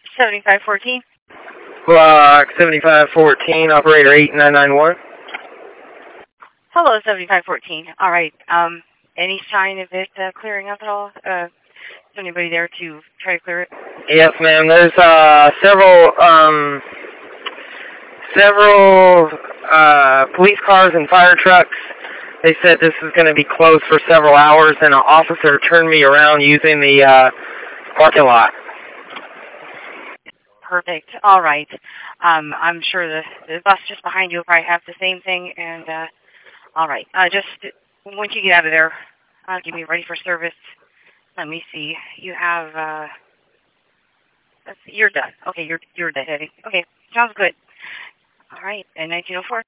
7514. Block 7514, operator 8991. Hello, 7514. All right. Any sign of it clearing up at all? Is anybody there to try to clear it? Yes, ma'am. There's several police cars and fire trucks. They said this is going to be closed for several hours, and an officer turned me around using the parking lot. Perfect. All right. I'm sure the bus just behind you will probably have the same thing. And all right. Just once you get out of there, get me ready for service. Let me see. You have. You're done. Okay, you're done. Okay, sounds good. All right. And 1904.